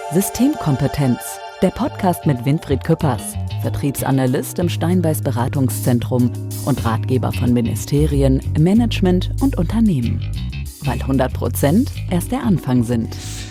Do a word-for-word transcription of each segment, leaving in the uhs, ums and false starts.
Systemkompetenz, der Podcast mit Winfried Küppers, Vertriebsanalyst im Steinbeiß Beratungszentrum und Ratgeber von Ministerien, Management und Unternehmen. Weil hundert Prozent erst der Anfang sind.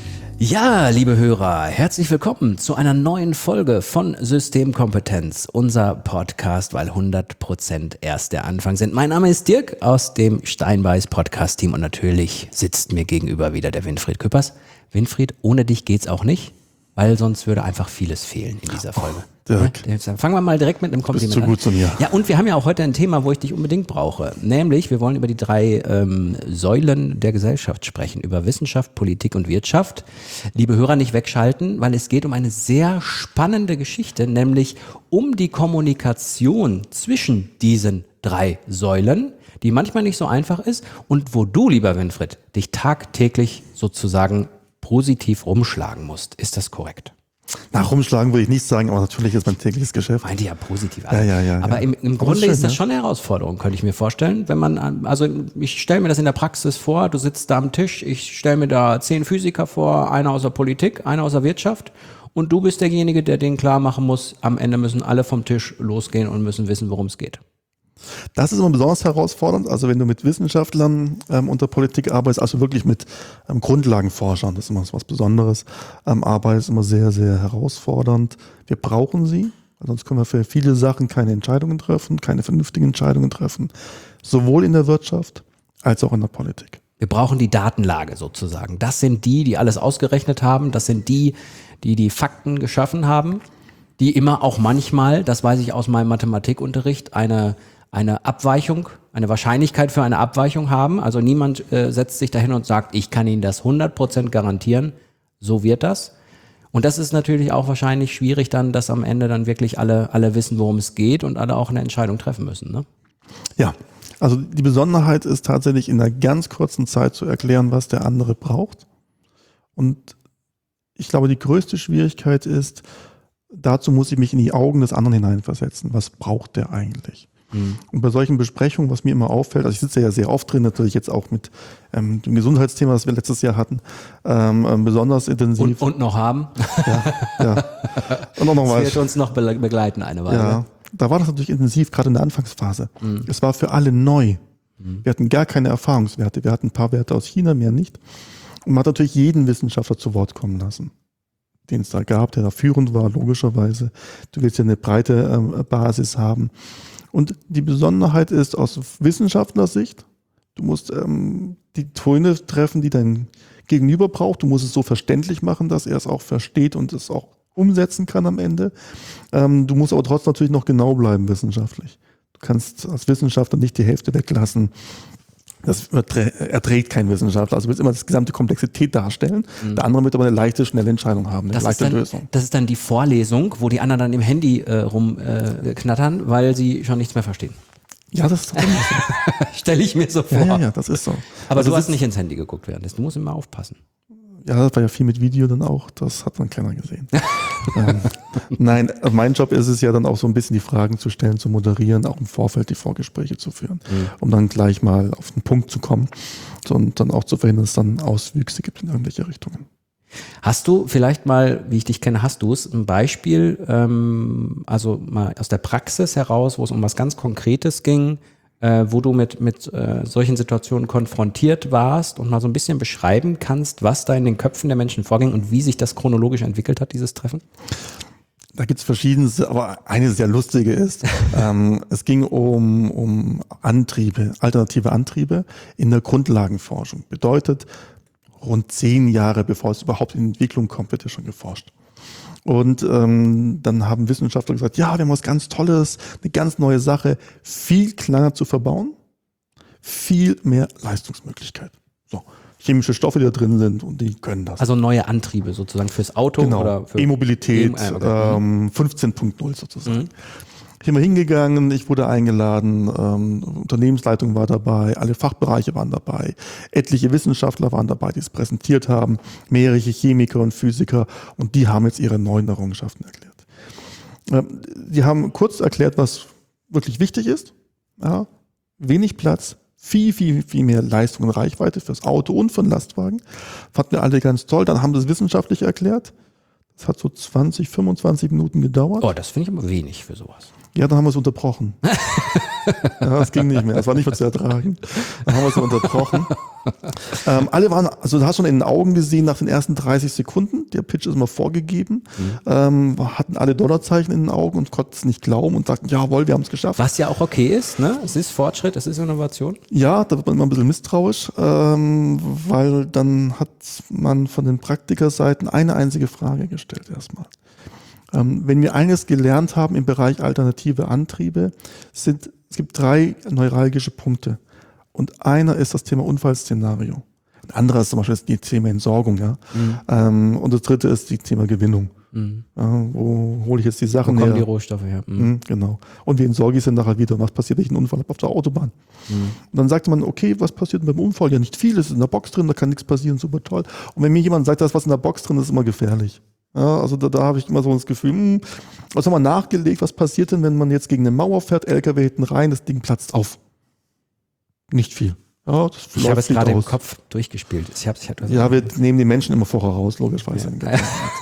Ja, liebe Hörer, herzlich willkommen zu einer neuen Folge von Systemkompetenz, unser Podcast, weil hundert Prozent erst der Anfang sind. Mein Name ist Dirk aus dem Steinbeiß Podcast Team und natürlich sitzt mir gegenüber wieder der Winfried Küppers. Winfried, ohne dich geht's auch nicht, weil sonst würde einfach vieles fehlen in dieser Folge. Oh, Dirk. Ja, fangen wir mal direkt mit einem Kompliment an. Bist du gut zu mir. Ja, und wir haben ja auch heute ein Thema, wo ich dich unbedingt brauche. Nämlich, wir wollen über die drei ähm, Säulen der Gesellschaft sprechen, über Wissenschaft, Politik und Wirtschaft. Liebe Hörer, nicht wegschalten, weil es geht um eine sehr spannende Geschichte, nämlich um die Kommunikation zwischen diesen drei Säulen, die manchmal nicht so einfach ist und wo du, lieber Winfried, dich tagtäglich sozusagen positiv rumschlagen musst. Ist das korrekt? Nach rumschlagen würde ich nicht sagen, aber natürlich ist mein tägliches Geschäft. Meinte ja positiv. Ja, ja, ja, aber ja. im, im Grunde schön, ist das schon eine Herausforderung, könnte ich mir vorstellen. Wenn man, also ich stelle mir das in der Praxis vor, du sitzt da am Tisch, ich stelle mir da zehn Physiker vor, einer aus der Politik, einer aus der Wirtschaft und du bist derjenige, der denen klar machen muss, am Ende müssen alle vom Tisch losgehen und müssen wissen, worum es geht. Das ist immer besonders herausfordernd, also wenn du mit Wissenschaftlern ähm, unter Politik arbeitest, also wirklich mit ähm, Grundlagenforschern, das ist immer was Besonderes, ähm, arbeitest, immer sehr, sehr herausfordernd. Wir brauchen sie, weil sonst können wir für viele Sachen keine Entscheidungen treffen, keine vernünftigen Entscheidungen treffen, sowohl in der Wirtschaft als auch in der Politik. Wir brauchen die Datenlage sozusagen. Das sind die, die alles ausgerechnet haben, das sind die, die die Fakten geschaffen haben, die immer auch manchmal, das weiß ich aus meinem Mathematikunterricht, eine eine Abweichung, eine Wahrscheinlichkeit für eine Abweichung haben. Also niemand äh, setzt sich dahin und sagt, ich kann Ihnen das hundert Prozent garantieren, so wird das. Und das ist natürlich auch wahrscheinlich schwierig dann, dass am Ende dann wirklich alle, alle wissen, worum es geht und alle auch eine Entscheidung treffen müssen, ne? Ja, also die Besonderheit ist tatsächlich in einer ganz kurzen Zeit zu erklären, was der andere braucht. Und ich glaube, die größte Schwierigkeit ist, dazu muss ich mich in die Augen des anderen hineinversetzen. Was braucht der eigentlich? Mhm. Und bei solchen Besprechungen, was mir immer auffällt, also ich sitze ja sehr oft drin, natürlich jetzt auch mit ähm, dem Gesundheitsthema, das wir letztes Jahr hatten, ähm, besonders intensiv. Und, und noch haben. Ja, ja. Und auch noch das was. wird uns noch begleiten eine Weile. Ja, da war das natürlich intensiv, gerade in der Anfangsphase. Mhm. Es war für alle neu. Mhm. Wir hatten gar keine Erfahrungswerte. Wir hatten ein paar Werte aus China, mehr nicht. Und man hat natürlich jeden Wissenschaftler zu Wort kommen lassen, den es da gab, der da führend war, logischerweise. Du willst ja eine breite ähm, Basis haben. Und die Besonderheit ist aus Wissenschaftlersicht, du musst ähm, die Töne treffen, die dein Gegenüber braucht. Du musst es so verständlich machen, dass er es auch versteht und es auch umsetzen kann am Ende. Ähm, du musst aber trotzdem natürlich noch genau bleiben wissenschaftlich. Du kannst als Wissenschaftler nicht die Hälfte weglassen. Das erträgt kein Wissenschaftler. Also du willst immer das gesamte Komplexität darstellen. Mhm. Der andere wird aber eine leichte, schnelle Entscheidung haben, eine das leichte ist dann, Lösung. Das ist dann die Vorlesung, wo die anderen dann im Handy äh, rumknattern, äh, weil sie schon nichts mehr verstehen. Ja, das ist tatsächlich so. Stelle ich mir so vor. Ja, ja, ja, das ist so. Aber also du hast nicht ins Handy geguckt währenddessen. Du musst immer aufpassen. Ja, das war ja viel mit Video dann auch. Das hat dann keiner gesehen. ähm, nein, mein Job ist es ja dann auch so ein bisschen die Fragen zu stellen, zu moderieren, auch im Vorfeld die Vorgespräche zu führen, mhm. um dann gleich mal auf den Punkt zu kommen und dann auch zu verhindern, dass es dann Auswüchse gibt in irgendwelche Richtungen. Hast du vielleicht mal, wie ich dich kenne, hast du es, ein Beispiel, ähm, also mal aus der Praxis heraus, wo es um was ganz Konkretes ging, äh, wo du mit, mit äh, solchen Situationen konfrontiert warst und mal so ein bisschen beschreiben kannst, was da in den Köpfen der Menschen vorging und wie sich das chronologisch entwickelt hat, dieses Treffen? Da gibt's verschiedenste, aber eine sehr lustige ist, ähm, es ging um, um Antriebe, alternative Antriebe in der Grundlagenforschung. Bedeutet, rund zehn Jahre bevor es überhaupt in Entwicklung kommt, wird ja schon geforscht. Und ähm, dann haben Wissenschaftler gesagt, ja, wir haben was ganz Tolles, eine ganz neue Sache, viel kleiner zu verbauen, viel mehr Leistungsmöglichkeit. So, chemische Stoffe, die da drin sind und die können das. Also neue Antriebe sozusagen fürs Auto genau. oder für E-Mobilität, E- okay. ähm, fünfzehn Punkt null sozusagen. Mhm. Ich bin hingegangen, ich wurde eingeladen, ähm, Unternehmensleitung war dabei, alle Fachbereiche waren dabei, etliche Wissenschaftler waren dabei, die es präsentiert haben, mehrere Chemiker und Physiker und die haben jetzt ihre neuen Errungenschaften erklärt. Ähm, die haben kurz erklärt, was wirklich wichtig ist, ja, wenig Platz, viel, viel, viel mehr Leistung und Reichweite fürs Auto und für den Lastwagen. Fanden wir alle ganz toll, dann haben sie es wissenschaftlich erklärt. Es hat so zwanzig, fünfundzwanzig Minuten gedauert. Oh, das finde ich aber wenig für sowas. Ja, dann haben wir es unterbrochen. Ja, das ging nicht mehr. Das war nicht mehr zu ertragen. Dann haben wir es unterbrochen. Ähm, alle waren, also du hast schon in den Augen gesehen, nach den ersten dreißig Sekunden, der Pitch ist immer vorgegeben, mhm. ähm, hatten alle Dollarzeichen in den Augen und konnten es nicht glauben und sagten, jawohl, wir haben es geschafft. Was ja auch okay ist, ne? Es ist Fortschritt, es ist Innovation. Ja, da wird man immer ein bisschen misstrauisch, ähm, weil dann hat man von den Praktikerseiten eine einzige Frage gestellt erstmal. Ähm, wenn wir eines gelernt haben im Bereich alternative Antriebe, sind, es gibt drei neuralgische Punkte. Und einer ist das Thema Unfallszenario. Ein anderer ist zum Beispiel das Thema Entsorgung. Ja? Mhm. Ähm, und das dritte ist das Thema Gewinnung. Mhm. Ja, wo hole ich jetzt die Sachen her? Wo kommen her? die Rohstoffe her? Mhm. Mhm, genau. Und wie entsorge ich sie nachher wieder? Was passiert, wenn ich einen Unfall habe auf der Autobahn? Mhm. Und dann sagt man, okay, was passiert denn beim Unfall? Ja, nicht viel, es ist in der Box drin, da kann nichts passieren, super toll. Und wenn mir jemand sagt, da ist was in der Box drin, das ist immer gefährlich. Ja, also da, da habe ich immer so das Gefühl, mh, was haben wir nachgelegt, was passiert denn, wenn man jetzt gegen eine Mauer fährt, L K W hinten rein, das Ding platzt auf. Nicht viel. Ja, das ich habe es gerade im Kopf durchgespielt. Ich hab's, ich hab ja, wir nehmen die Menschen immer vorher raus, logischerweise. Ja.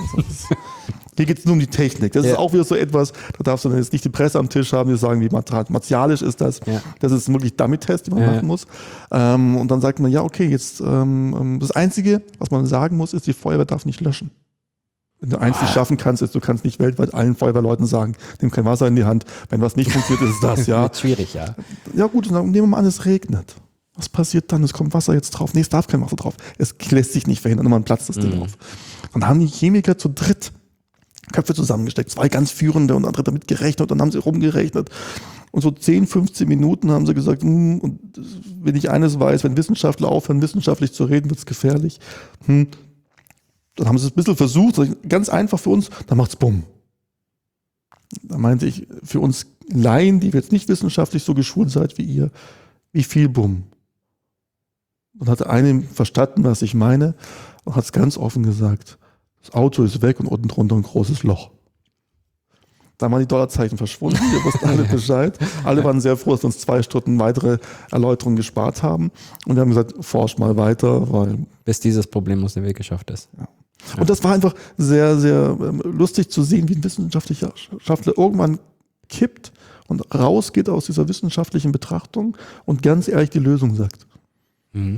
Hier geht es nur um die Technik. Das ja. ist auch wieder so etwas, da darfst du jetzt nicht die Presse am Tisch haben, die sagen, wie martialisch ist das. Ja. Das ist wirklich Dummy-Test, die man ja. machen muss. Ähm, und dann sagt man, ja, okay, jetzt ähm, das Einzige, was man sagen muss, ist, die Feuerwehr darf nicht löschen. Wenn du eins nicht schaffen kannst, ist, du kannst nicht weltweit allen Feuerwehrleuten sagen, nimm kein Wasser in die Hand. Wenn was nicht funktioniert, ist es das, ja. Wird schwierig, ja. Ja gut, dann nehmen wir mal an, es regnet. Was passiert dann? Es kommt Wasser jetzt drauf. Nee, es darf kein Wasser drauf. Es lässt sich nicht verhindern, man platzt das Ding mm. auf. Dann haben die Chemiker zu dritt Köpfe zusammengesteckt, zwei ganz führende und andere damit gerechnet und dann haben sie rumgerechnet. Und so zehn, fünfzehn Minuten haben sie gesagt, hm, und wenn ich eines weiß, wenn Wissenschaftler aufhören, wissenschaftlich zu reden, wird es gefährlich. Hm, dann haben sie es ein bisschen versucht, ganz einfach für uns, dann macht's bumm. Da meinte ich, für uns Laien, die jetzt nicht wissenschaftlich so geschult seid wie ihr, wie viel bumm? Dann hat eine verstanden, was ich meine, und hat es ganz offen gesagt. Das Auto ist weg und unten drunter ein großes Loch. Da waren die Dollarzeichen verschwunden, wir wussten alle Bescheid. Alle waren sehr froh, dass wir uns zwei Stunden weitere Erläuterungen gespart haben. Und wir haben gesagt, forsch mal weiter, weil... Bis dieses Problem aus dem Weg geschafft ist. Ja. Und das war einfach sehr, sehr lustig zu sehen, wie ein Wissenschaftler irgendwann kippt und rausgeht aus dieser wissenschaftlichen Betrachtung und ganz ehrlich die Lösung sagt. Mhm.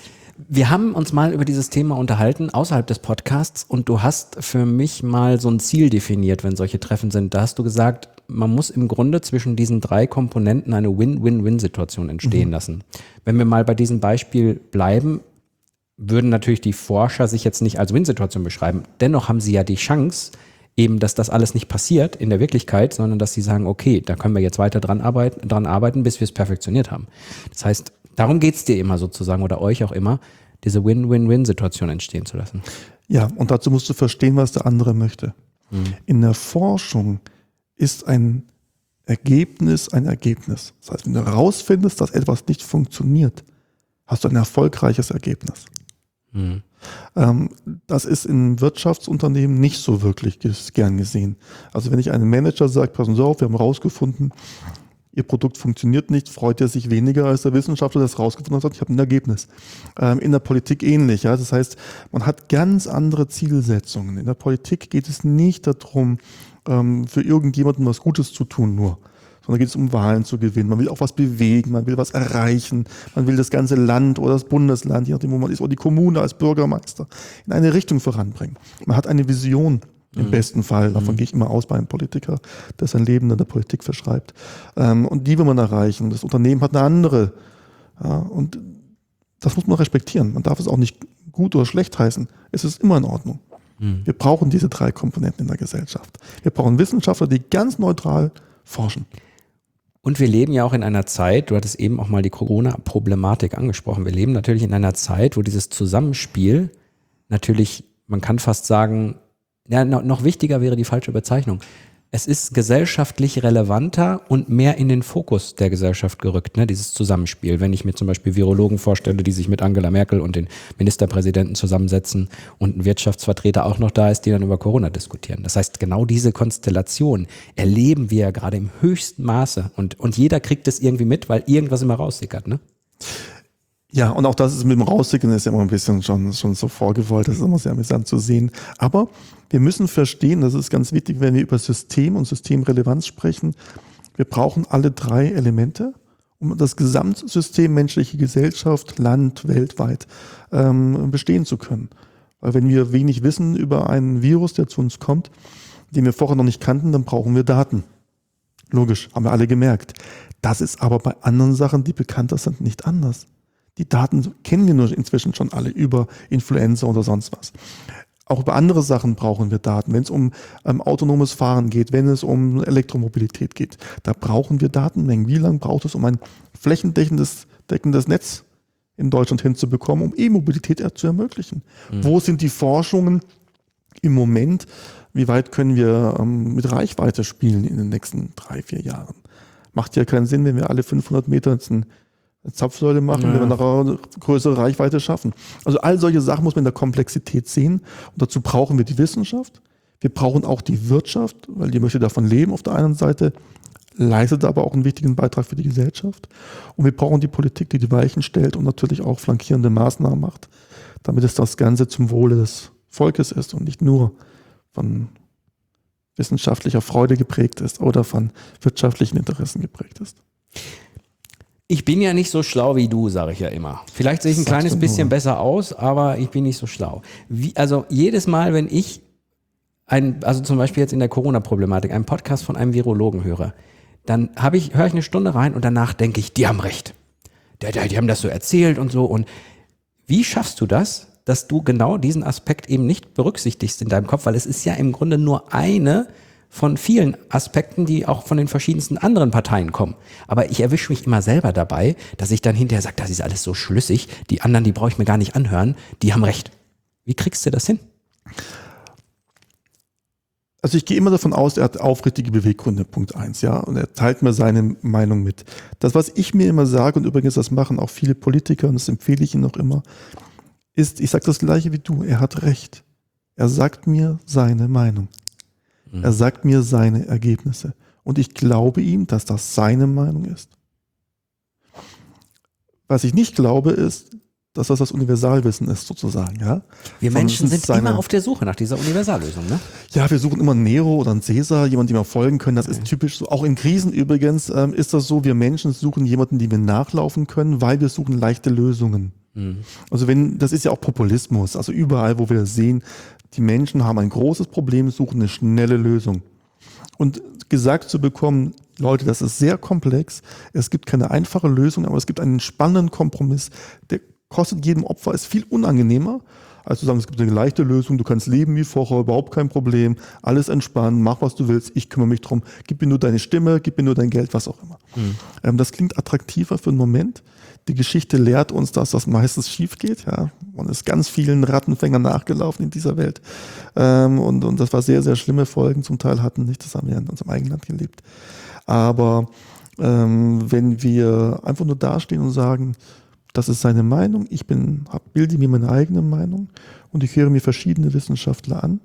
Wir haben uns mal über dieses Thema unterhalten außerhalb des Podcasts und du hast für mich mal so ein Ziel definiert, wenn solche Treffen sind. Da hast du gesagt, man muss im Grunde zwischen diesen drei Komponenten eine Win-Win-Win-Situation entstehen mhm. lassen. Wenn wir mal bei diesem Beispiel bleiben, würden natürlich die Forscher sich jetzt nicht als Win-Situation beschreiben. Dennoch haben sie ja die Chance, eben, dass das alles nicht passiert in der Wirklichkeit, sondern dass sie sagen, okay, da können wir jetzt weiter dran arbeiten, dran arbeiten, bis wir es perfektioniert haben. Das heißt, darum geht es dir immer sozusagen oder euch auch immer, diese Win-Win-Win-Situation entstehen zu lassen. Ja, und dazu musst du verstehen, was der andere möchte. Mhm. In der Forschung ist ein Ergebnis ein Ergebnis. Das heißt, wenn du herausfindest, dass etwas nicht funktioniert, hast du ein erfolgreiches Ergebnis. Mhm. Ähm, das ist in Wirtschaftsunternehmen nicht so wirklich gern gesehen. Also wenn ich einem Manager sage, passen Sie auf, wir haben herausgefunden, Ihr Produkt funktioniert nicht, freut er sich weniger als der Wissenschaftler, der es rausgefunden hat und sagt, ich habe ein Ergebnis. Ähm, in der Politik ähnlich. Ja? Das heißt, man hat ganz andere Zielsetzungen. In der Politik geht es nicht darum, ähm, für irgendjemanden was Gutes zu tun nur, sondern geht es um Wahlen zu gewinnen. Man will auch was bewegen, man will was erreichen, man will das ganze Land oder das Bundesland, je nachdem wo man ist, oder die Kommune als Bürgermeister in eine Richtung voranbringen. Man hat eine Vision. Im mhm. besten Fall, davon mhm. gehe ich immer aus bei einem Politiker, der sein Leben in der Politik verschreibt. Ähm, und die will man erreichen. Das Unternehmen hat eine andere. Ja, und das muss man respektieren. Man darf es auch nicht gut oder schlecht heißen. Es ist immer in Ordnung. Mhm. Wir brauchen diese drei Komponenten in der Gesellschaft. Wir brauchen Wissenschaftler, die ganz neutral forschen. Und wir leben ja auch in einer Zeit, du hattest eben auch mal die Corona-Problematik angesprochen, wir leben natürlich in einer Zeit, wo dieses Zusammenspiel natürlich, man kann fast sagen, ja, noch wichtiger wäre die falsche Bezeichnung. Es ist gesellschaftlich relevanter und mehr in den Fokus der Gesellschaft gerückt, ne, dieses Zusammenspiel. Wenn ich mir zum Beispiel Virologen vorstelle, die sich mit Angela Merkel und den Ministerpräsidenten zusammensetzen und ein Wirtschaftsvertreter auch noch da ist, die dann über Corona diskutieren. Das heißt, genau diese Konstellation erleben wir ja gerade im höchsten Maße und, und jeder kriegt es irgendwie mit, weil irgendwas immer raussickert, ne? Ja, und auch das ist mit dem Rausschicken ist ja immer ein bisschen schon, schon so vorgewollt, das ist immer sehr amüsant zu sehen. Aber wir müssen verstehen, das ist ganz wichtig, wenn wir über System und Systemrelevanz sprechen, wir brauchen alle drei Elemente, um das Gesamtsystem menschliche Gesellschaft, Land, weltweit ähm, bestehen zu können. Weil wenn wir wenig wissen über einen Virus, der zu uns kommt, den wir vorher noch nicht kannten, dann brauchen wir Daten. Logisch, haben wir alle gemerkt. Das ist aber bei anderen Sachen, die bekannter sind, nicht anders. Die Daten kennen wir nur inzwischen schon alle über Influenza oder sonst was. Auch über andere Sachen brauchen wir Daten. Wenn es um ähm, autonomes Fahren geht, wenn es um Elektromobilität geht, da brauchen wir Datenmengen. Wie lange braucht es, um ein flächendeckendes deckendes Netz in Deutschland hinzubekommen, um E-Mobilität zu ermöglichen? Mhm. Wo sind die Forschungen im Moment? Wie weit können wir ähm, mit Reichweite spielen in den nächsten drei, vier Jahren? Macht ja keinen Sinn, wenn wir alle fünfhundert Meter jetzt ein Zapfsäule machen, ja. wenn wir nachher eine größere Reichweite schaffen. Also all solche Sachen muss man in der Komplexität sehen. Und dazu brauchen wir die Wissenschaft. Wir brauchen auch die Wirtschaft, weil die möchte davon leben auf der einen Seite, leistet aber auch einen wichtigen Beitrag für die Gesellschaft. Und wir brauchen die Politik, die die Weichen stellt und natürlich auch flankierende Maßnahmen macht, damit es das Ganze zum Wohle des Volkes ist und nicht nur von wissenschaftlicher Freude geprägt ist oder von wirtschaftlichen Interessen geprägt ist. Ich bin ja nicht so schlau wie du, sage ich ja immer. Vielleicht sehe ich ein Sagst kleines du bisschen nur. besser aus, aber ich bin nicht so schlau. Wie, also jedes Mal, wenn ich ein, also zum Beispiel jetzt in der Corona-Problematik, einen Podcast von einem Virologen höre, dann habe ich, höre ich eine Stunde rein und danach denke ich, die haben recht. Die, die, die haben das so erzählt und so. Und wie schaffst du das, dass du genau diesen Aspekt eben nicht berücksichtigst in deinem Kopf? Weil es ist ja im Grunde nur eine von vielen Aspekten, die auch von den verschiedensten anderen Parteien kommen. Aber ich erwische mich immer selber dabei, dass ich dann hinterher sage, das ist alles so schlüssig, die anderen, die brauche ich mir gar nicht anhören, die haben recht. Wie kriegst du das hin? Also ich gehe immer davon aus, er hat aufrichtige Beweggründe, Punkt eins, ja, und er teilt mir seine Meinung mit. Das, was ich mir immer sage, und übrigens das machen auch viele Politiker, und das empfehle ich Ihnen auch immer, ist, ich sage das Gleiche wie du, er hat recht. Er sagt mir seine Meinung. Er sagt mir seine Ergebnisse. Und ich glaube ihm, dass das seine Meinung ist. Was ich nicht glaube, ist, dass das das Universalwissen ist, sozusagen. Ja? Wir Sondern Menschen es ist sind seine, immer auf der Suche nach dieser Universallösung, ne? Ja, wir suchen immer einen Nero oder einen Cäsar, jemanden, dem wir folgen können. Das ist typisch so. Auch in Krisen übrigens ähm, ist das so, wir Menschen suchen jemanden, dem wir nachlaufen können, weil wir suchen leichte Lösungen. Mhm. Also wenn, das ist ja auch Populismus. Also überall, wo wir sehen, die Menschen haben ein großes Problem, suchen eine schnelle Lösung. Und gesagt zu bekommen, Leute, das ist sehr komplex, es gibt keine einfache Lösung, aber es gibt einen spannenden Kompromiss, der kostet jedem Opfer, ist viel unangenehmer, als zu sagen, es gibt eine leichte Lösung, du kannst leben wie vorher, überhaupt kein Problem, alles entspannen, mach was du willst, ich kümmere mich drum, gib mir nur deine Stimme, gib mir nur dein Geld, was auch immer. Mhm. Ähm, das klingt attraktiver für einen Moment. Die Geschichte lehrt uns, dass das meistens schief geht. Ja. Man ist ganz vielen Rattenfängern nachgelaufen in dieser Welt. Ähm, und, und das war sehr, sehr schlimme Folgen zum Teil hatten. Nicht, das haben wir in unserem eigenen Land gelebt. Aber ähm, wenn wir einfach nur dastehen und sagen, das ist seine Meinung, ich bin, hab, bilde mir meine eigene Meinung und ich höre mir verschiedene Wissenschaftler an,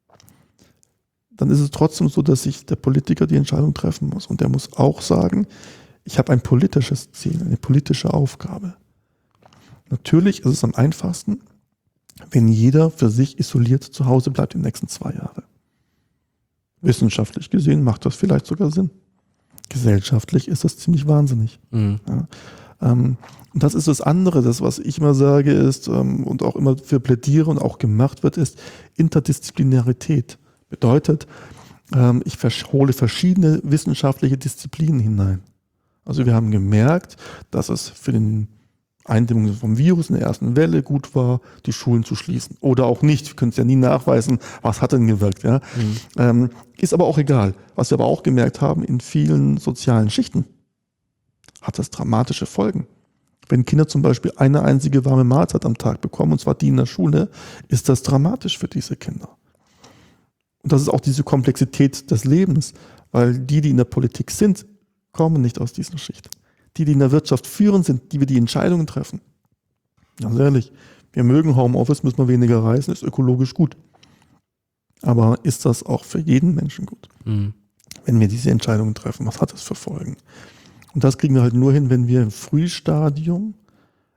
dann ist es trotzdem so, dass sich der Politiker die Entscheidung treffen muss. Und der muss auch sagen, ich habe ein politisches Ziel, eine politische Aufgabe. Natürlich ist es am einfachsten, wenn jeder für sich isoliert zu Hause bleibt die nächsten zwei Jahre. Wissenschaftlich gesehen macht das vielleicht sogar Sinn. Gesellschaftlich ist das ziemlich wahnsinnig. Mhm. Ja, ähm, und das ist das andere, das was ich immer sage ist ähm, und auch immer für plädiere und auch gemacht wird, ist Interdisziplinarität. Bedeutet, ähm, ich hole verschiedene wissenschaftliche Disziplinen hinein. Also wir haben gemerkt, dass es für den Eindämmung vom Virus in der ersten Welle gut war, die Schulen zu schließen. Oder auch nicht. Wir können es ja nie nachweisen, was hat denn gewirkt. Ja? Mhm. Ähm, ist aber auch egal. Was wir aber auch gemerkt haben, in vielen sozialen Schichten hat das dramatische Folgen. Wenn Kinder zum Beispiel eine einzige warme Mahlzeit am Tag bekommen, und zwar die in der Schule, ist das dramatisch für diese Kinder. Und das ist auch diese Komplexität des Lebens, weil die, die in der Politik sind, kommen nicht aus dieser Schicht. Die, die in der Wirtschaft führen, sind die, wir die Entscheidungen treffen. Ganz ehrlich, wir mögen Homeoffice, müssen wir weniger reisen, ist ökologisch gut. Aber ist das auch für jeden Menschen gut? Mhm. Wenn wir diese Entscheidungen treffen, was hat das für Folgen? Und das kriegen wir halt nur hin, wenn wir im Frühstadium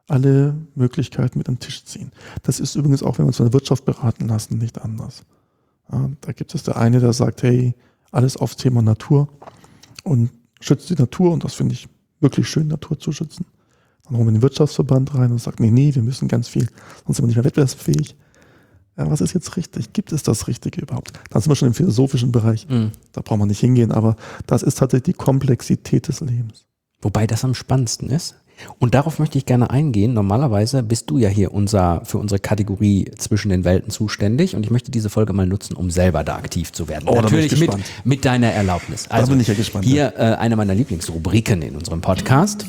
alle Möglichkeiten mit an den Tisch ziehen. Das ist übrigens auch, wenn wir uns von der Wirtschaft beraten lassen, nicht anders. Ja, da gibt es der eine, der sagt, hey, alles aufs Thema Natur und schützt die Natur, und das finde ich wirklich schön, Natur zu schützen. Dann holen wir den Wirtschaftsverband rein und sagt, nee, nee, wir müssen ganz viel, sonst sind wir nicht mehr wettbewerbsfähig. Ja, was ist jetzt richtig? Gibt es das Richtige überhaupt? Dann sind wir schon im philosophischen Bereich. Mhm. Da braucht man nicht hingehen, aber das ist tatsächlich die Komplexität des Lebens. Wobei das am spannendsten ist. Und darauf möchte ich gerne eingehen. Normalerweise bist du ja hier unser, für unsere Kategorie zwischen den Welten zuständig, und ich möchte diese Folge mal nutzen, um selber da aktiv zu werden. Oh, natürlich mit, mit deiner Erlaubnis. Also da bin ich ja gespannt. Hier äh, eine meiner Lieblingsrubriken in unserem Podcast.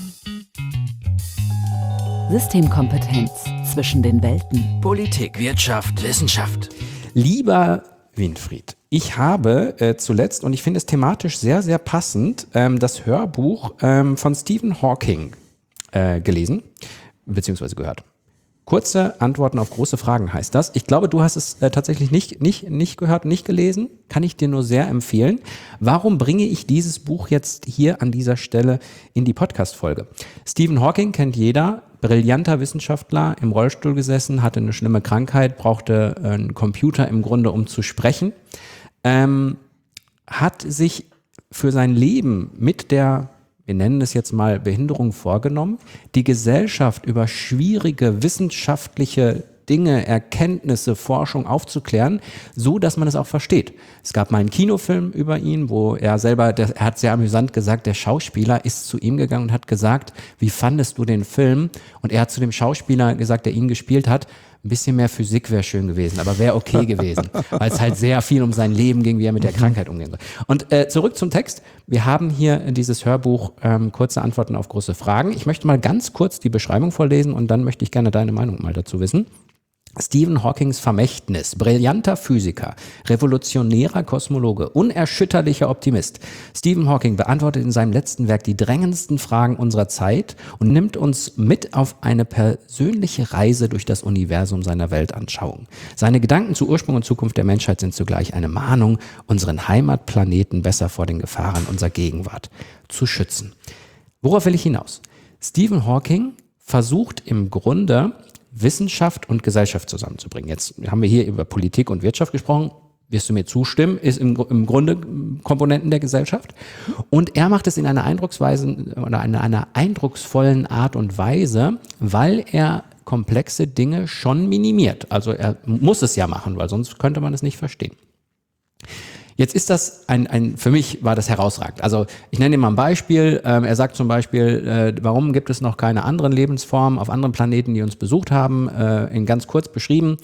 Systemkompetenz zwischen den Welten. Politik, Wirtschaft, Wissenschaft. Lieber Winfried, ich habe äh, zuletzt, und ich finde es thematisch sehr, sehr passend, ähm, das Hörbuch ähm, von Stephen Hawking äh, gelesen, beziehungsweise gehört. Kurze Antworten auf große Fragen heißt das. Ich glaube, du hast es äh, tatsächlich nicht, nicht, nicht gehört, nicht gelesen. Kann ich dir nur sehr empfehlen. Warum bringe ich dieses Buch jetzt hier an dieser Stelle in die Podcast-Folge? Stephen Hawking kennt jeder. Brillanter Wissenschaftler, im Rollstuhl gesessen, hatte eine schlimme Krankheit, brauchte einen Computer im Grunde, um zu sprechen. Ähm, hat sich für sein Leben mit der, wir nennen es jetzt mal Behinderung, vorgenommen, die Gesellschaft über schwierige wissenschaftliche Dinge, Erkenntnisse, Forschung aufzuklären, so dass man es auch versteht. Es gab mal einen Kinofilm über ihn, wo er selber, der, er hat sehr amüsant gesagt, der Schauspieler ist zu ihm gegangen und hat gesagt, wie fandest du den Film? Und er hat zu dem Schauspieler gesagt, der ihn gespielt hat, ein bisschen mehr Physik wäre schön gewesen, aber wäre okay gewesen, weil es halt sehr viel um sein Leben ging, wie er mit der Krankheit umgehen soll. Und äh, zurück zum Text. Wir haben hier dieses Hörbuch ähm, kurze Antworten auf große Fragen. Ich möchte mal ganz kurz die Beschreibung vorlesen, und dann möchte ich gerne deine Meinung mal dazu wissen. Stephen Hawkings Vermächtnis, brillanter Physiker, revolutionärer Kosmologe, unerschütterlicher Optimist. Stephen Hawking beantwortet in seinem letzten Werk die drängendsten Fragen unserer Zeit und nimmt uns mit auf eine persönliche Reise durch das Universum seiner Weltanschauung. Seine Gedanken zu Ursprung und Zukunft der Menschheit sind zugleich eine Mahnung, unseren Heimatplaneten besser vor den Gefahren unserer Gegenwart zu schützen. Worauf will ich hinaus? Stephen Hawking versucht im Grunde, Wissenschaft und Gesellschaft zusammenzubringen. Jetzt haben wir hier über Politik und Wirtschaft gesprochen. Wirst du mir zustimmen? Ist im, im Grunde Komponenten der Gesellschaft. Und er macht es in einer eindrucksweisen oder in einer eindrucksvollen Art und Weise, weil er komplexe Dinge schon minimiert. Also er muss es ja machen, weil sonst könnte man es nicht verstehen. Jetzt ist das ein, ein, für mich war das herausragend. Also ich nenne dir mal ein Beispiel. Ähm, er sagt zum Beispiel, äh, warum gibt es noch keine anderen Lebensformen auf anderen Planeten, die uns besucht haben? Äh, in ganz kurz beschrieben.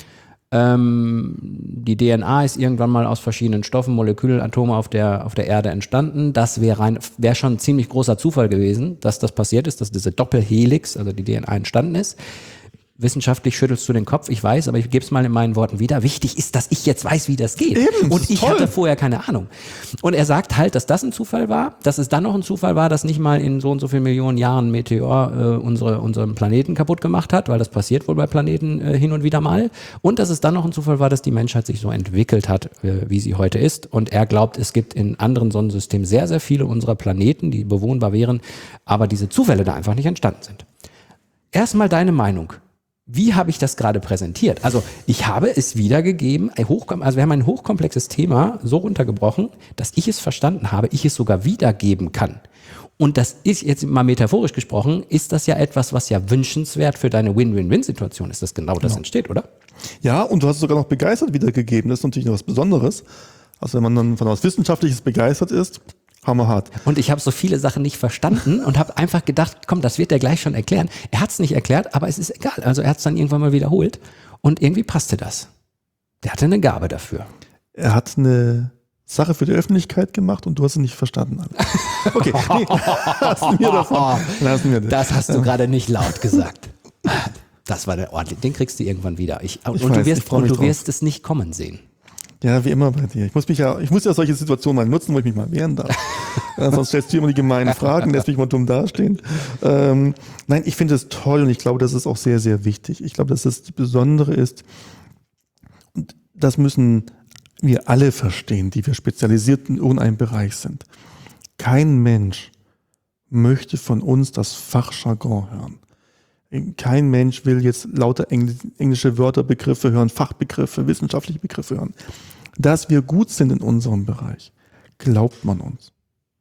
Ähm, die D N A ist irgendwann mal aus verschiedenen Stoffen, Molekülatome auf der, auf der Erde entstanden. Das wäre rein, wäre schon ein ziemlich großer Zufall gewesen, dass das passiert ist, dass diese Doppelhelix, also die D N A entstanden ist. Wissenschaftlich schüttelst du den Kopf, ich weiß, aber ich gebe es mal in meinen Worten wieder. Wichtig ist, dass ich jetzt weiß, wie das geht. Eben, und ich toll. hatte vorher keine Ahnung. Und er sagt halt, dass das ein Zufall war, dass es dann noch ein Zufall war, dass nicht mal in so und so vielen Millionen Jahren ein Meteor äh, unsere, unseren Planeten kaputt gemacht hat, weil das passiert wohl bei Planeten äh, hin und wieder mal. Und dass es dann noch ein Zufall war, dass die Menschheit sich so entwickelt hat, äh, wie sie heute ist. Und er glaubt, es gibt in anderen Sonnensystemen sehr, sehr viele unserer Planeten, die bewohnbar wären, aber diese Zufälle da einfach nicht entstanden sind. Erstmal deine Meinung. Wie habe ich das gerade präsentiert? Also ich habe es wiedergegeben, ein hochkom- also wir haben ein hochkomplexes Thema so runtergebrochen, dass ich es verstanden habe, ich es sogar wiedergeben kann. Und das ist jetzt mal metaphorisch gesprochen, ist das ja etwas, was ja wünschenswert für deine Win-Win-Win-Situation ist, dass genau das Genau. entsteht, oder? Ja, und du hast es sogar noch begeistert wiedergegeben. Das ist natürlich noch was Besonderes. Also wenn man dann von was Wissenschaftliches begeistert ist, hammerhart. Und ich habe so viele Sachen nicht verstanden und habe einfach gedacht, komm, das wird er gleich schon erklären. Er hat es nicht erklärt, aber es ist egal. Also er hat es dann irgendwann mal wiederholt und irgendwie passte das. Der hatte eine Gabe dafür. Er hat eine Sache für die Öffentlichkeit gemacht und du hast es nicht verstanden. Okay, nee, hast du mir davon. Lassen wir das. Das hast du gerade nicht laut gesagt. Das war der ordentlich. Den kriegst du irgendwann wieder. Ich, und Ich du weiß, wirst, ich freu und mich du drauf. wirst es nicht kommen sehen. Ja, wie immer bei dir. Ich muss mich ja, ich muss ja solche Situationen mal nutzen, wo ich mich mal wehren darf. äh, sonst stellst du immer die gemeinen Fragen, lässt mich mal dumm dastehen. Ähm, nein, ich finde es toll und ich glaube, das ist auch sehr, sehr wichtig. Ich glaube, dass das Besondere ist, und das müssen wir alle verstehen, die wir spezialisiert in irgendeinem Bereich sind. Kein Mensch möchte von uns das Fachjargon hören. Kein Mensch will jetzt lauter englische Wörter, Begriffe hören, Fachbegriffe, wissenschaftliche Begriffe hören. Dass wir gut sind in unserem Bereich, glaubt man uns.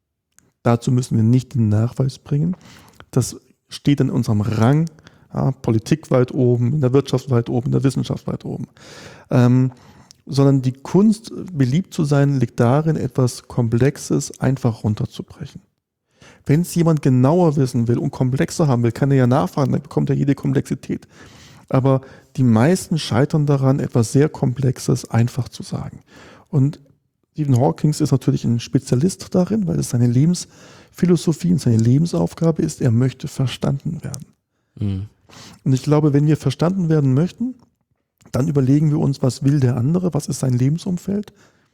Dazu müssen wir nicht den Nachweis bringen. Das steht in unserem Rang, ja, Politik weit oben, in der Wirtschaft weit oben, in der Wissenschaft weit oben. Ähm, sondern die Kunst, beliebt zu sein, liegt darin, etwas Komplexes einfach runterzubrechen. Wenn es jemand genauer wissen will und komplexer haben will, kann er ja nachfragen, dann bekommt er jede Komplexität. Aber die meisten scheitern daran, etwas sehr Komplexes einfach zu sagen. Und Stephen Hawking ist natürlich ein Spezialist darin, weil es seine Lebensphilosophie und seine Lebensaufgabe ist, er möchte verstanden werden. Mhm. Und ich glaube, wenn wir verstanden werden möchten, dann überlegen wir uns, was will der andere, was ist sein Lebensumfeld.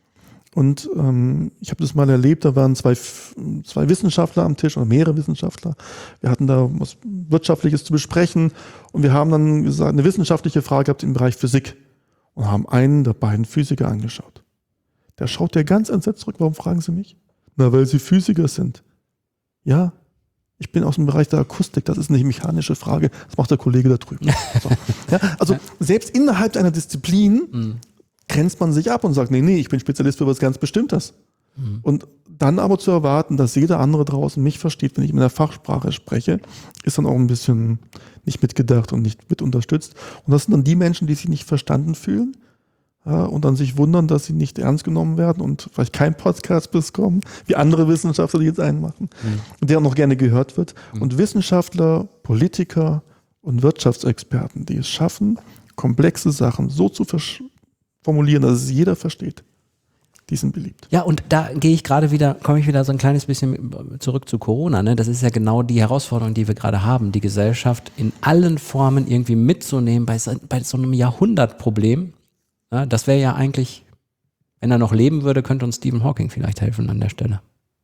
Und ähm, ich habe das mal erlebt, da waren zwei, zwei Wissenschaftler am Tisch oder mehrere Wissenschaftler. Wir hatten da was Wirtschaftliches zu besprechen und wir haben dann gesagt, eine wissenschaftliche Frage gehabt im Bereich Physik und haben einen der beiden Physiker angeschaut. Der schaut der ganz entsetzt zurück. Warum fragen Sie mich? Na, weil Sie Physiker sind. Ja, ich bin aus dem Bereich der Akustik. Das ist eine mechanische Frage. Das macht der Kollege da drüben. So. Ja, also selbst innerhalb einer Disziplin mhm. grenzt man sich ab und sagt, nee, nee, ich bin Spezialist für was ganz Bestimmtes. Mhm. Und dann aber zu erwarten, dass jeder andere draußen mich versteht, wenn ich in der Fachsprache spreche, ist dann auch ein bisschen nicht mitgedacht und nicht mit unterstützt. Und das sind dann die Menschen, die sich nicht verstanden fühlen, ja, und dann sich wundern, dass sie nicht ernst genommen werden und vielleicht kein Podcast bekommen, wie andere Wissenschaftler, die jetzt einen machen, mhm. und der auch noch gerne gehört wird. Mhm. Und Wissenschaftler, Politiker und Wirtschaftsexperten, die es schaffen, komplexe Sachen so zu versch- formulieren, dass es jeder versteht, die sind beliebt. Ja, und da gehe ich gerade wieder, komme ich wieder so ein kleines bisschen zurück zu Corona. Ne? Das ist ja genau die Herausforderung, die wir gerade haben, die Gesellschaft in allen Formen irgendwie mitzunehmen bei so, bei so einem Jahrhundertproblem. Ja, das wäre ja eigentlich, wenn er noch leben würde, könnte uns Stephen Hawking vielleicht helfen an der Stelle.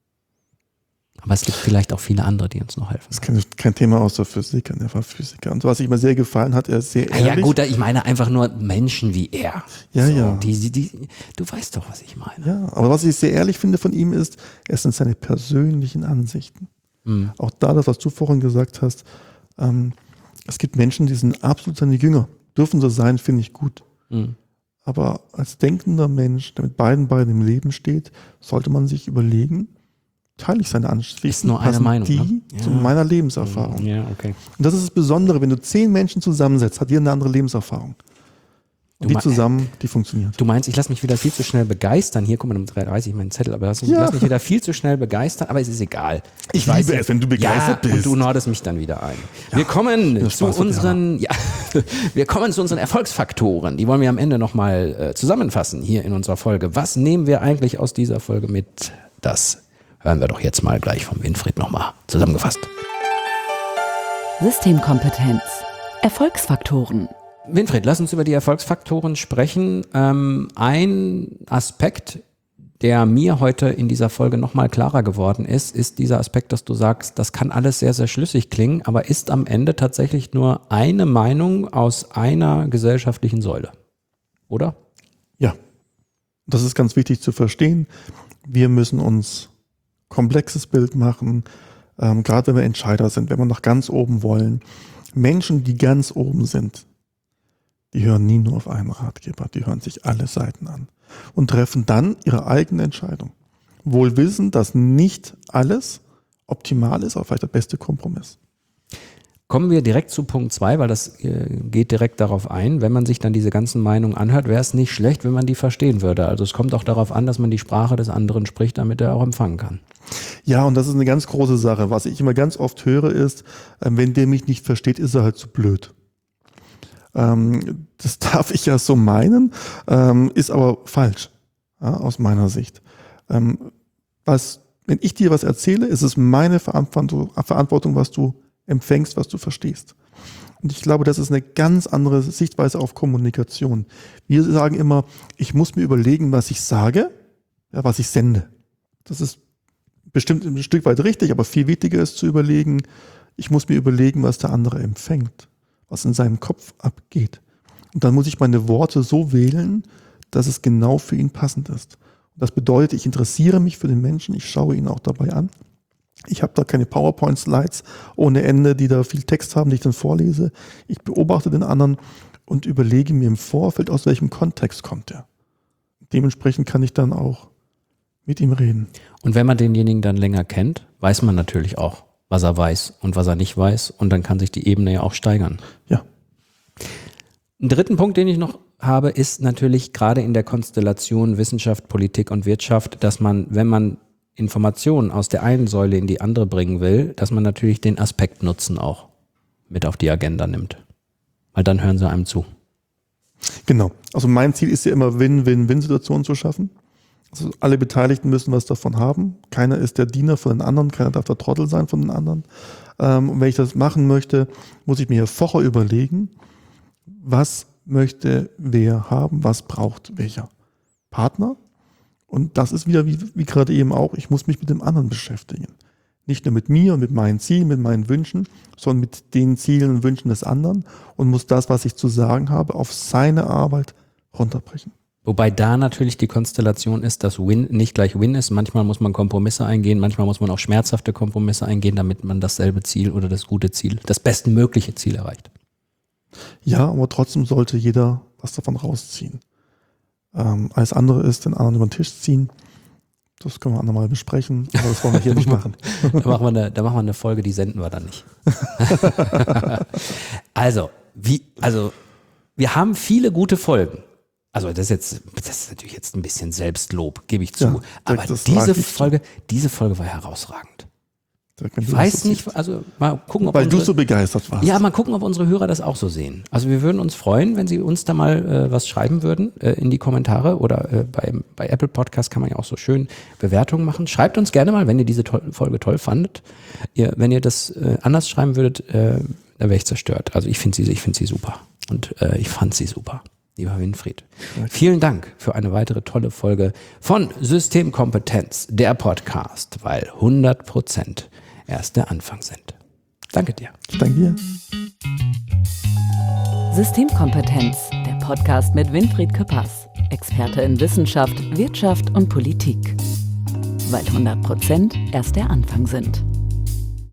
Aber es gibt vielleicht auch viele andere, die uns noch helfen. Das ist kein, kein Thema aus der Physik, er war Physiker. Und was ich mir sehr gefallen hat, er ist sehr ehrlich. Ja, ja gut, ich meine einfach nur Menschen wie er. Ja, so, ja. Die, die, die, du weißt doch, was ich meine. Ja, aber was ich sehr ehrlich finde von ihm ist, es sind seine persönlichen Ansichten. Mhm. Auch da, das, was du vorhin gesagt hast, ähm, es gibt Menschen, die sind absolut seine Jünger. Dürfen so sein, finde ich gut. Mhm. Aber als denkender Mensch, der mit beiden Beinen im Leben steht, sollte man sich überlegen, teile ich seine Ansichten. Ist nur eine Meinung, die ne? ja. zu meiner Lebenserfahrung. Ja, okay. Und das ist das Besondere, wenn du zehn Menschen zusammensetzt, hat jeder eine andere Lebenserfahrung. Und die zusammen, die funktioniert. Du meinst, ich lasse mich wieder viel zu schnell begeistern. Hier, guck mal, um drei Uhr dreißig meinen Zettel, aber lass mich, ja. lass mich wieder viel zu schnell begeistern, aber es ist egal. Ich, ich liebe weiß, es, wenn du begeistert ja, bist. Und du nordest mich dann wieder ein. Ja. Wir kommen zu unseren, ja, wir kommen zu unseren Erfolgsfaktoren. Die wollen wir am Ende nochmal äh, zusammenfassen hier in unserer Folge. Was nehmen wir eigentlich aus dieser Folge mit? Das hören wir doch jetzt mal gleich vom Winfried nochmal zusammengefasst. Systemkompetenz. Erfolgsfaktoren. Winfried, lass uns über die Erfolgsfaktoren sprechen. Ähm, ein Aspekt, der mir heute in dieser Folge nochmal klarer geworden ist, ist dieser Aspekt, dass du sagst, das kann alles sehr, sehr schlüssig klingen, aber ist am Ende tatsächlich nur eine Meinung aus einer gesellschaftlichen Säule, oder? Ja, das ist ganz wichtig zu verstehen. Wir müssen uns komplexes Bild machen, ähm, gerade wenn wir Entscheider sind, wenn wir nach ganz oben wollen. Menschen, die ganz oben sind, die hören nie nur auf einen Ratgeber, die hören sich alle Seiten an und treffen dann ihre eigene Entscheidung. Wohl wissend, dass nicht alles optimal ist, aber vielleicht der beste Kompromiss. Kommen wir direkt zu Punkt zwei, weil das äh, geht direkt darauf ein. Wenn man sich dann diese ganzen Meinungen anhört, wäre es nicht schlecht, wenn man die verstehen würde. Also es kommt auch darauf an, dass man die Sprache des anderen spricht, damit er auch empfangen kann. Ja, und das ist eine ganz große Sache. Was ich immer ganz oft höre ist, äh, wenn der mich nicht versteht, ist er halt zu blöd. Ähm, das darf ich ja so meinen, ähm, ist aber falsch, ja, aus meiner Sicht. Ähm, was, wenn ich dir was erzähle, ist es meine Verantwortung, Verantwortung, was du empfängst, was du verstehst. Und ich glaube, das ist eine ganz andere Sichtweise auf Kommunikation. Wir sagen immer, ich muss mir überlegen, was ich sage, ja, was ich sende. Das ist bestimmt ein Stück weit richtig, aber viel wichtiger ist zu überlegen, ich muss mir überlegen, was der andere empfängt, was in seinem Kopf abgeht. Und dann muss ich meine Worte so wählen, dass es genau für ihn passend ist. Und das bedeutet, ich interessiere mich für den Menschen, ich schaue ihn auch dabei an. Ich habe da keine PowerPoint-Slides ohne Ende, die da viel Text haben, die ich dann vorlese. Ich beobachte den anderen und überlege mir im Vorfeld, aus welchem Kontext kommt er. Dementsprechend kann ich dann auch mit ihm reden. Und wenn man denjenigen dann länger kennt, weiß man natürlich auch, was er weiß und was er nicht weiß. Und dann kann sich die Ebene ja auch steigern. Ja. Einen dritten Punkt, den ich noch habe, ist natürlich gerade in der Konstellation Wissenschaft, Politik und Wirtschaft, dass man, wenn man Informationen aus der einen Säule in die andere bringen will, dass man natürlich den Aspekt Nutzen auch mit auf die Agenda nimmt. Weil dann hören sie einem zu. Genau. Also mein Ziel ist ja immer, Win-Win-Win-Situationen zu schaffen. Also alle Beteiligten müssen was davon haben. Keiner ist der Diener von den anderen, keiner darf der Trottel sein von den anderen. Ähm, und wenn ich das machen möchte, muss ich mir vorher überlegen, was möchte wer haben, was braucht welcher Partner. Und das ist wieder, wie, wie gerade eben auch, ich muss mich mit dem anderen beschäftigen. Nicht nur mit mir und mit meinen Zielen, mit meinen Wünschen, sondern mit den Zielen und Wünschen des anderen und muss das, was ich zu sagen habe, auf seine Arbeit runterbrechen. Wobei da natürlich die Konstellation ist, dass Win nicht gleich Win ist. Manchmal muss man Kompromisse eingehen, manchmal muss man auch schmerzhafte Kompromisse eingehen, damit man dasselbe Ziel oder das gute Ziel, das bestmögliche Ziel erreicht. Ja, aber trotzdem sollte jeder was davon rausziehen. Ähm, alles andere ist, den anderen über den Tisch ziehen. Das können wir andermal besprechen, aber das wollen wir hier nicht machen. Da machen wir eine, da machen wir eine Folge, die senden wir dann nicht. Also, wie, also, wir haben viele gute Folgen. Also das ist jetzt, das ist natürlich jetzt ein bisschen Selbstlob, gebe ich zu. Ja, aber diese Folge, diese Folge war herausragend. Ich weiß nicht, also mal gucken, ob Weil unsere, du so begeistert warst. Ja, mal gucken, ob unsere Hörer das auch so sehen. Also wir würden uns freuen, wenn sie uns da mal äh, was schreiben würden äh, in die Kommentare oder äh, bei, bei Apple Podcast kann man ja auch so schön Bewertungen machen. Schreibt uns gerne mal, wenn ihr diese to- Folge toll fandet. Ihr, wenn ihr das äh, anders schreiben würdet, äh, da wäre ich zerstört. Also ich finde sie, ich finde sie super und äh, ich fand sie super. Lieber Winfried, vielen Dank für eine weitere tolle Folge von Systemkompetenz, der Podcast, weil hundert Prozent erst der Anfang sind. Danke dir. Danke dir. Systemkompetenz, der Podcast mit Winfried Küppers, Experte in Wissenschaft, Wirtschaft und Politik. Weil hundert Prozent erst der Anfang sind.